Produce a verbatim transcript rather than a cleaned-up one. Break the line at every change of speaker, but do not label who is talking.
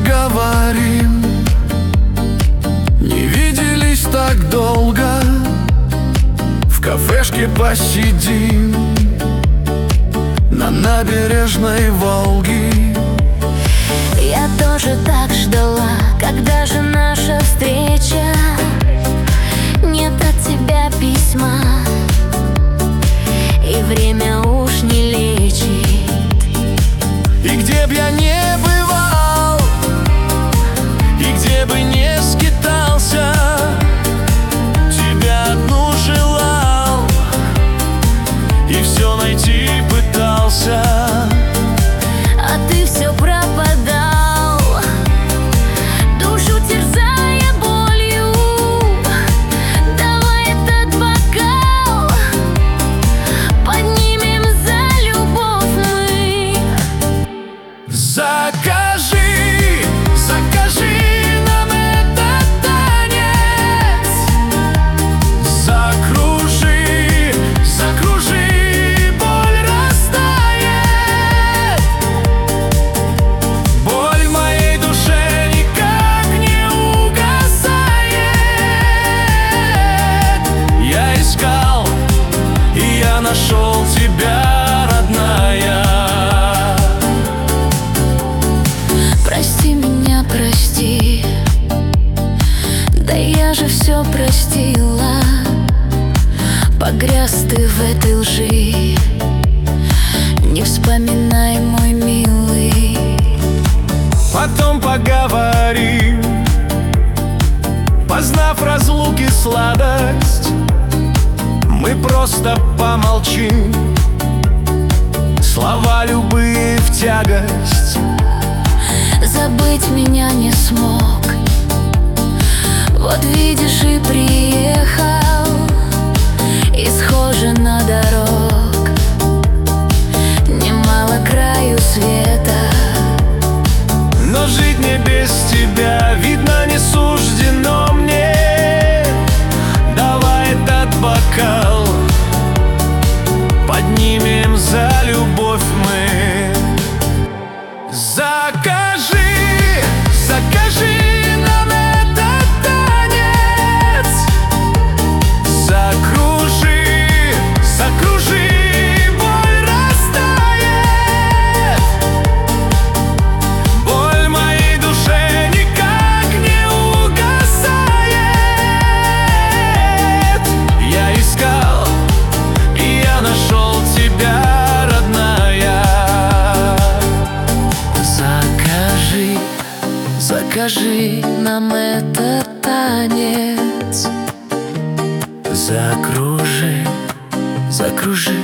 поговорим. Не виделись так долго, в кафешке посидим на набережной Волги.
Я тоже так ждала, когда же наша встреча. Нет от тебя письма, и время уж не лечит.
И где б я не бывал, и где бы не скитался, тебя одну желал, и все найти пытался.
А ты все пропадал, душу терзая болью. Давай этот бокал поднимем за любовь мы.
Закажи, закажи нам этот танец. Закружи, закружи, боль растает. Боль в моей душе никак не угасает. Я искал, и я нашел тебя, родная.
Прости меня, прости, да я же все простила. Погряз ты в этой лжи, не вспоминай, мой милый.
Потом поговорим, познав разлуки сладость. Мы просто помолчим, слова любые в тягость.
Забыть меня не смог, вот видишь и приехал, исхожена дорог, немало краю света.
Но жить мне без тебя, видно, не суждено мне. Давай этот бокал поднимем за любовь мы. Закажи, закажи нам этот танец. Закружи, закружи, боль растает. Боль в моей душе никак не угасает. Я искал, и я нашел тебя, родная. Закажи, закажи нам этот танец. Закружи, закружи,